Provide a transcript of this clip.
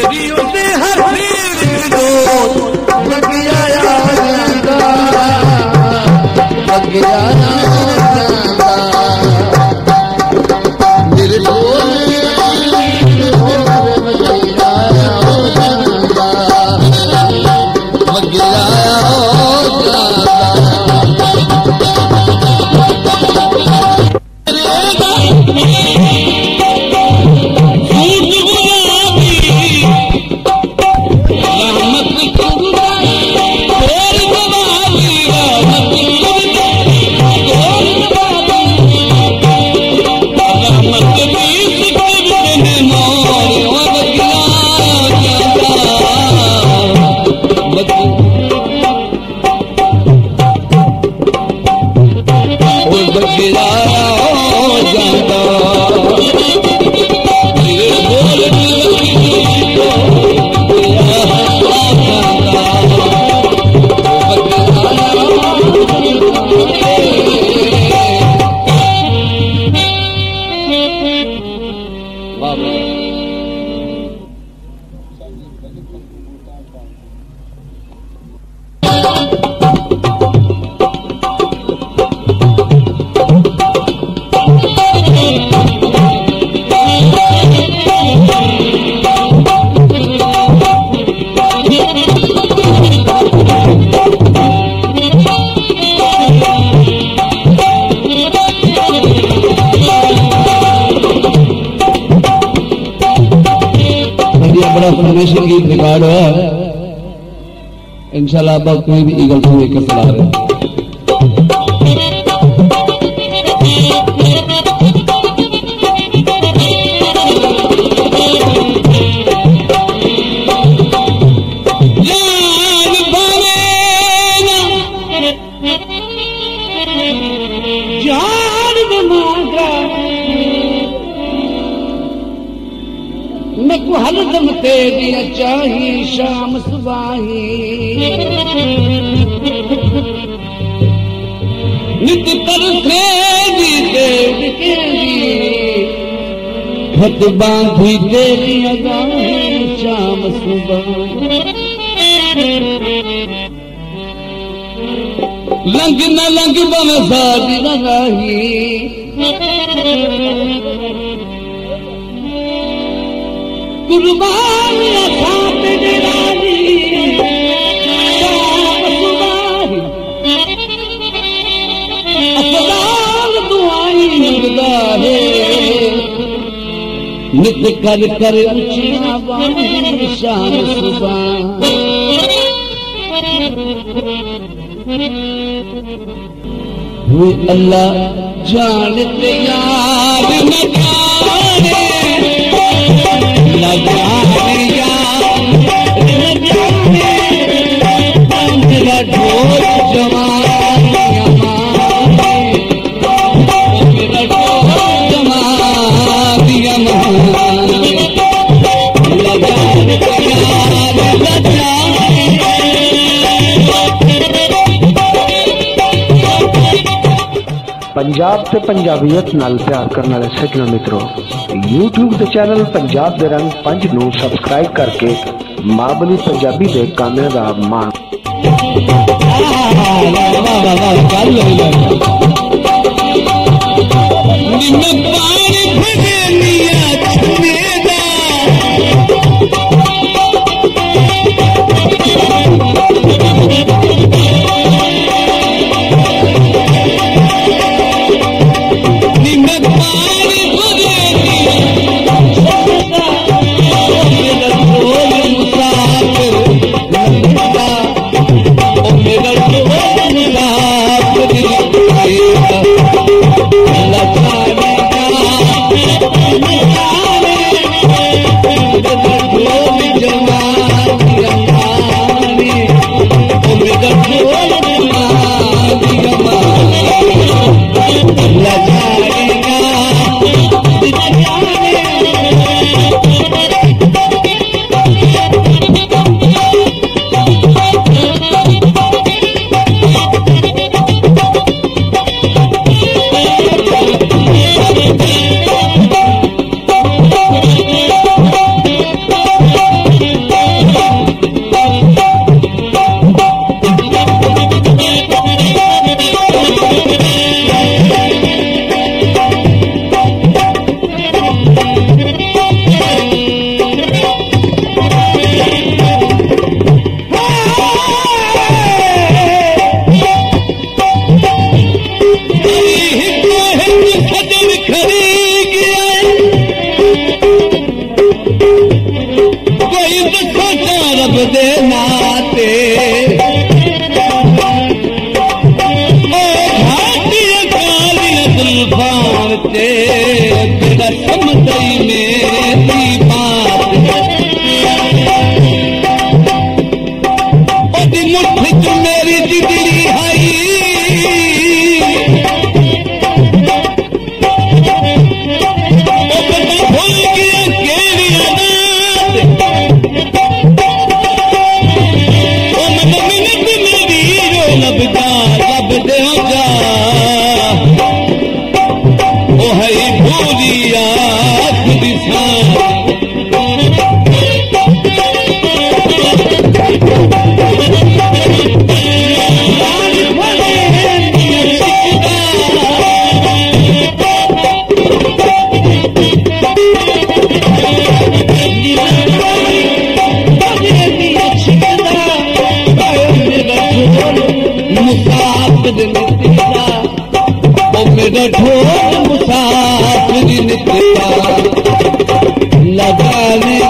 गीत रिकॉर्ड है इंशाल्लाह। आप कोई भी ईगल को लेकर चला रहे हैं। हरदम तेरी चाही शाम सुबाही नित तरसे दी देव के खत बांधी तेरी अगाही शाम सुबह लंग न लंग बन सारी लगाही कुर्बान साथ जलाली शाम सुबाही अस्सलाम दुआई मिलदा है नित कर कर ऊंचियां बाणी शाम सुबह हुए अल्लाह जानते यार न जाने न जाने यार न जाने मेरा ढोल जवानियां मेरा ढोल जवानियां न जानते यार न जाने। पंजाब ते पंजाबीयत नाल प्यार करने वाले सज्जनों मित्रों, यूट्यूब के चैनल पंजाब दे रंग 5 नूं सबसक्राइब करके मां बोली पंजाबी दे गाने दा मान दे नाते तेरा समझई मेरी बात ओदी मुठ च मेरी जिगरी आई ओ पता भूल गया केड़ी रात ओ मन मिनट मेरी रो लब दे जा मेरा ढोल मुसाफिर निकला लगाने